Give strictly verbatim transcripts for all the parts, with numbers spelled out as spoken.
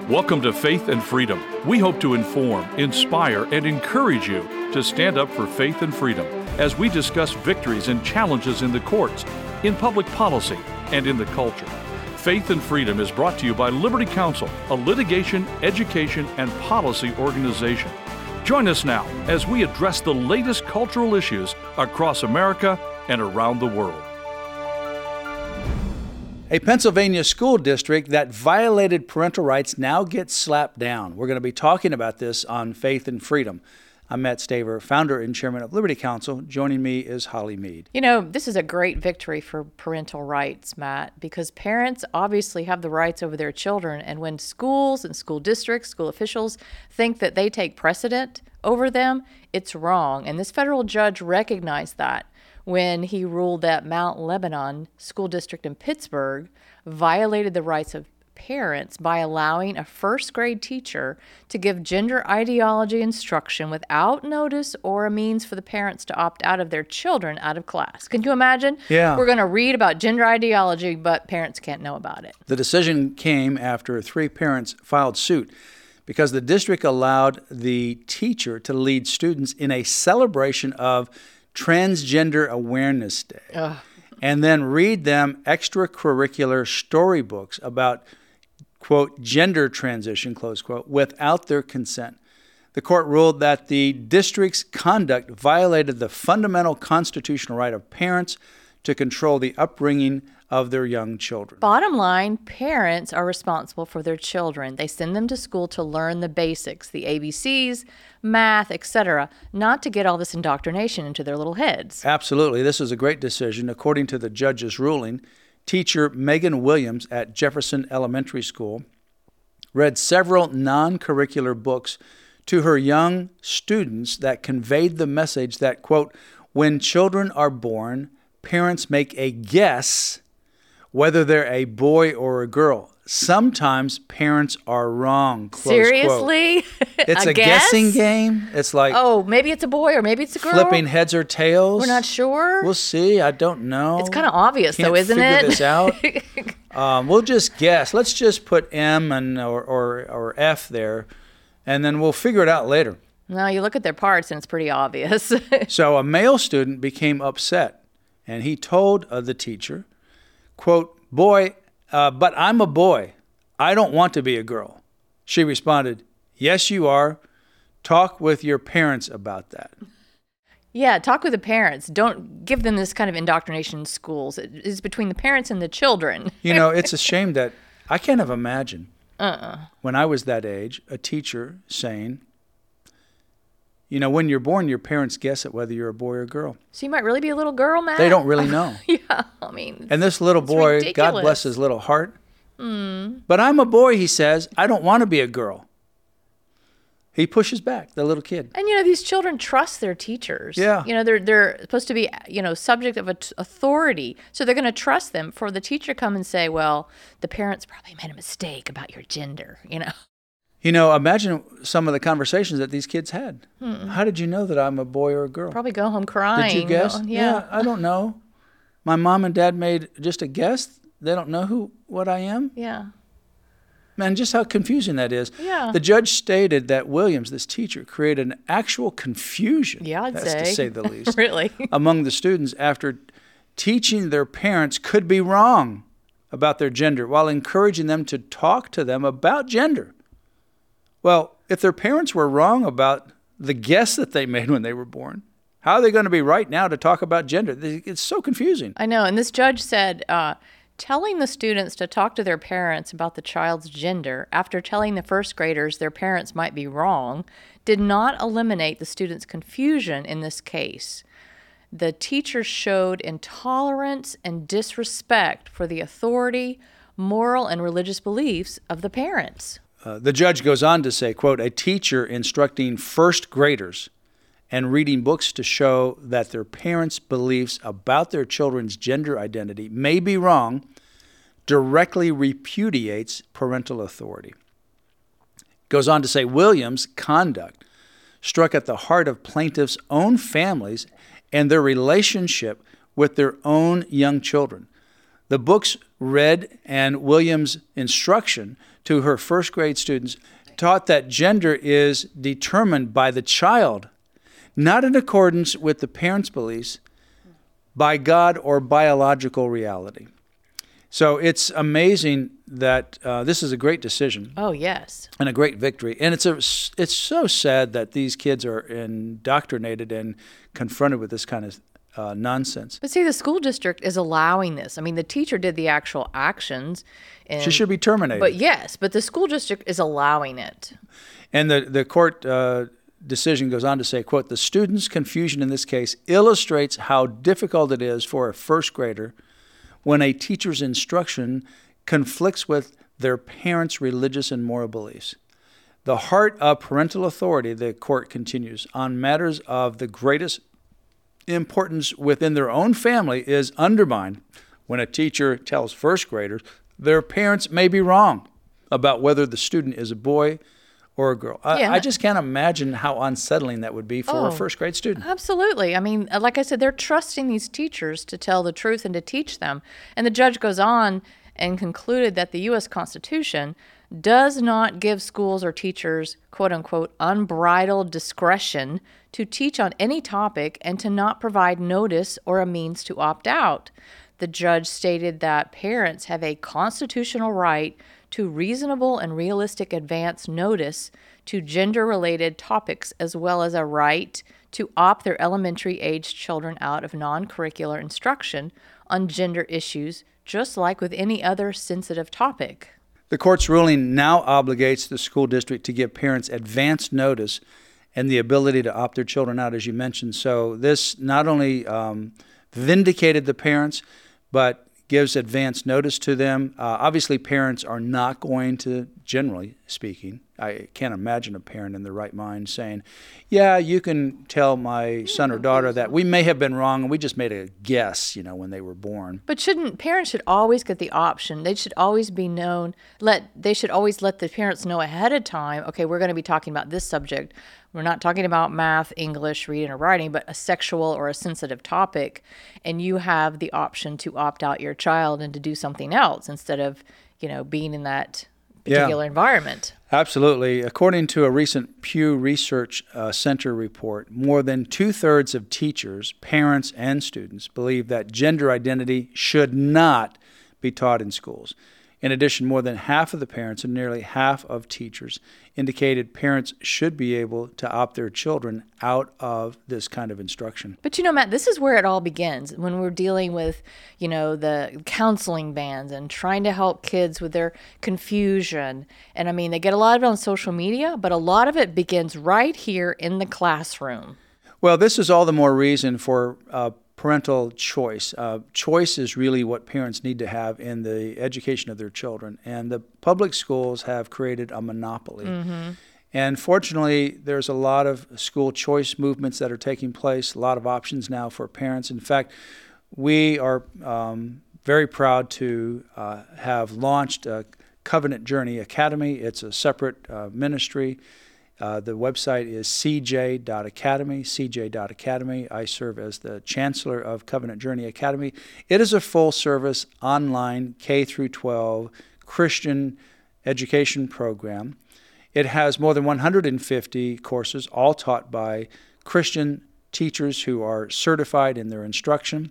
Welcome to Faith and Freedom. We hope to inform, inspire, and encourage you to stand up for faith and freedom as we discuss victories and challenges in the courts, in public policy, and in the culture. Faith and Freedom is brought to you by Liberty Counsel, a litigation, education, and policy organization. Join us now as we address the latest cultural issues across America and around the world. A Pennsylvania school district that violated parental rights now gets slapped down. We're going to be talking about this on Faith and Freedom. I'm Matt Staver, founder and chairman of Liberty Counsel. Joining me is Holly Mead. You know, this is a great victory for parental rights, Matt, because parents obviously have the rights over their children. And when schools and school districts, school officials think that they take precedent over them, it's wrong. And this federal judge recognized that when he ruled that Mount Lebanon School District in Pittsburgh violated the rights of parents by allowing a first grade teacher to give gender ideology instruction without notice or a means for the parents to opt out of their children out of class. Can you imagine? Yeah. We're going to read about gender ideology, but parents can't know about it. The decision came after three parents filed suit because the district allowed the teacher to lead students in a celebration of Transgender Awareness Day, Ugh. and then read them extracurricular storybooks about, quote, gender transition, close quote, without their consent. The court ruled that the district's conduct violated the fundamental constitutional right of parents to control the upbringing of their young children. Bottom line, parents are responsible for their children. They send them to school to learn the basics, the A B Cs, math, et cetera, not to get all this indoctrination into their little heads. Absolutely. This is a great decision. According to the judge's ruling, teacher Megan Williams at Jefferson Elementary School read several non-curricular books to her young students that conveyed the message that, quote, when children are born, parents make a guess whether they're a boy or a girl. Sometimes parents are wrong. Close Seriously? Quote. It's a, a guess? guessing game. It's like, oh, maybe it's a boy or maybe it's a girl. Flipping heads or tails. We're not sure. We'll see. I don't know. It's kind of obvious, Can't though, isn't figure it? this out. um, we'll just guess. Let's just put M and or, or or F there, and then we'll figure it out later. No, you look at their parts and it's pretty obvious. So a male student became upset, and he told uh, the teacher, quote, boy, uh, but I'm a boy. I don't want to be a girl. She responded, yes, you are. Talk with your parents about that. Yeah, talk with the parents. Don't give them this kind of indoctrination in schools. It is between the parents and the children. You know, it's a shame that I can't have imagined uh-uh. when I was that age, a teacher saying, you know, when you're born, your parents guess at whether you're a boy or a girl. So you might really be a little girl, Matt? They don't really know. Yeah, I mean. And this little boy, ridiculous. God bless his little heart. Mm. But I'm a boy, he says. I don't want to be a girl. He pushes back, the little kid. And, you know, these children trust their teachers. Yeah. You know, they're they're supposed to be, you know, subject of authority. So they're going to trust them. For the teacher come and say, well, the parents probably made a mistake about your gender, you know. You know, imagine some of the conversations that these kids had. Hmm. How did you know that I'm a boy or a girl? Probably go home crying. Did you guess? Well, yeah. yeah, I don't know. My mom and dad made just a guess. They don't know who what I am. Yeah. Man, just how confusing that is. Yeah. The judge stated that Williams, this teacher, created an actual confusion, yeah, I'd that's say. to say the least, really, among the students after teaching their parents could be wrong about their gender while encouraging them to talk to them about gender. Well, if their parents were wrong about the guess that they made when they were born, how are they going to be right now to talk about gender? It's so confusing. I know. And this judge said, uh, telling the students to talk to their parents about the child's gender after telling the first graders their parents might be wrong did not eliminate the students' confusion in this case. The teacher showed intolerance and disrespect for the authority, moral, and religious beliefs of the parents. Uh, the judge goes on to say, quote, a teacher instructing first graders and reading books to show that their parents' beliefs about their children's gender identity may be wrong directly repudiates parental authority. Goes on to say Williams' conduct struck at the heart of plaintiffs' own families and their relationship with their own young children. The books read and Williams' instruction to her first grade students taught that gender is determined by the child, not in accordance with the parents' beliefs, by God or biological reality. So it's amazing that uh, this is a great decision. Oh, yes. And a great victory. And it's a, it's so sad that these kids are indoctrinated and confronted with this kind of uh, nonsense. But see, the school district is allowing this. I mean, the teacher did the actual actions. And, she should be terminated. But yes, but the school district is allowing it. And the, the court uh, decision goes on to say, quote, the student's confusion in this case illustrates how difficult it is for a first grader when a teacher's instruction conflicts with their parents' religious and moral beliefs. The heart of parental authority, the court continues, on matters of the greatest importance within their own family is undermined when a teacher tells first graders their parents may be wrong about whether the student is a boy or a girl. I, Yeah. I just can't imagine how unsettling that would be for Oh. a first grade student. Absolutely. I mean, like I said, they're trusting these teachers to tell the truth and to teach them. And the judge goes on and concluded that the U S Constitution does not give schools or teachers, quote unquote, unbridled discretion to teach on any topic and to not provide notice or a means to opt out. The judge stated that parents have a constitutional right to reasonable and realistic advance notice to gender-related topics, as well as a right to opt their elementary-aged children out of non-curricular instruction on gender issues, just like with any other sensitive topic. The court's ruling now obligates the school district to give parents advance notice and the ability to opt their children out, as you mentioned. So this not only um, vindicated the parents, but gives advance notice to them. Uh, obviously, parents are not going to, generally speaking, I can't imagine a parent in their right mind saying, yeah, you can tell my son or daughter that we may have been wrong and we just made a guess, you know, when they were born. But shouldn't parents should always get the option? They should always be known. Let they should always let the parents know ahead of time. Okay, we're going to be talking about this subject. We're not talking about math, English, reading, or writing, but a sexual or a sensitive topic, and you have the option to opt out your child and to do something else instead of, you know, being in that particular Yeah. environment. Absolutely. According to a recent Pew Research uh, Center report, more than two-thirds of teachers, parents, and students believe that gender identity should not be taught in schools. In addition, more than half of the parents and nearly half of teachers indicated parents should be able to opt their children out of this kind of instruction. But you know, Matt, this is where it all begins when we're dealing with, you know, the counseling bands and trying to help kids with their confusion. And I mean, they get a lot of it on social media, but a lot of it begins right here in the classroom. Well, this is all the more reason for uh, parental choice. Uh, choice is really what parents need to have in the education of their children. And the public schools have created a monopoly. Mm-hmm. And fortunately, there's a lot of school choice movements that are taking place, a lot of options now for parents. In fact, we are um, very proud to uh, have launched a Covenant Journey Academy. It's a separate uh, ministry. Uh, the website is c j dot academy, c j dot academy. I serve as the chancellor of Covenant Journey Academy. It is a full-service online K through twelve Christian education program. It has more than one hundred fifty courses, all taught by Christian teachers who are certified in their instruction,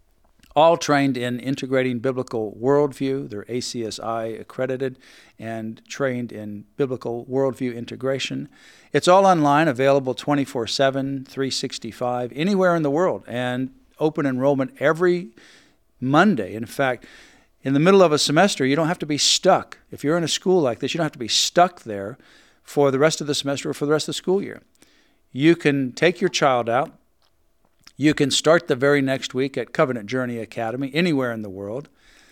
all trained in integrating biblical worldview. They're A C S I accredited and trained in biblical worldview integration. It's all online, available twenty-four seven, three sixty-five, anywhere in the world, and open enrollment every Monday. In fact, in the middle of a semester, you don't have to be stuck. If you're in a school like this, you don't have to be stuck there for the rest of the semester or for the rest of the school year. You can take your child out. You can start the very next week at Covenant Journey Academy, anywhere in the world,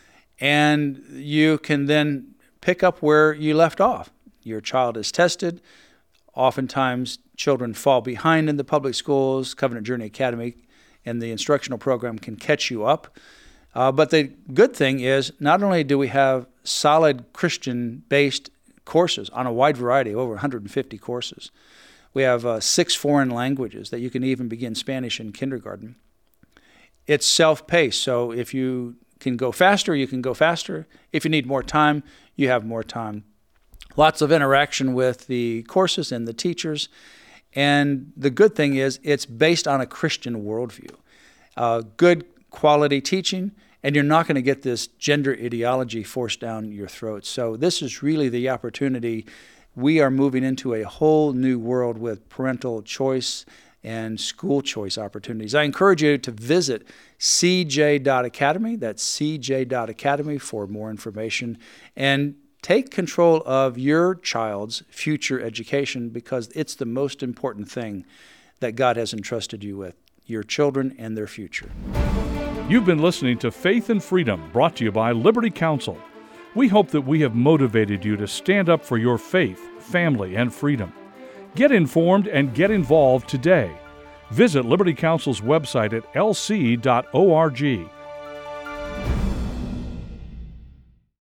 and you can then pick up where you left off. Your child is tested. Oftentimes, children fall behind in the public schools. Covenant Journey Academy and the instructional program can catch you up. Uh, but the good thing is, not only do we have solid Christian-based courses on a wide variety, over one hundred fifty courses, we have uh, six foreign languages that you can even begin Spanish in kindergarten. It's self-paced, so if you can go faster, you can go faster. If you need more time, you have more time. Lots of interaction with the courses and the teachers. And the good thing is it's based on a Christian worldview. Uh, good quality teaching, and you're not going to get this gender ideology forced down your throat. So this is really the opportunity. We are moving into a whole new world with parental choice and school choice opportunities. I encourage you to visit c j dot academy. That's c j dot academy for more information. And take control of your child's future education, because it's the most important thing that God has entrusted you with, your children and their future. You've been listening to Faith and Freedom, brought to you by Liberty Counsel. We hope that we have motivated you to stand up for your faith, family, and freedom. Get informed and get involved today. Visit Liberty Counsel's website at l c dot org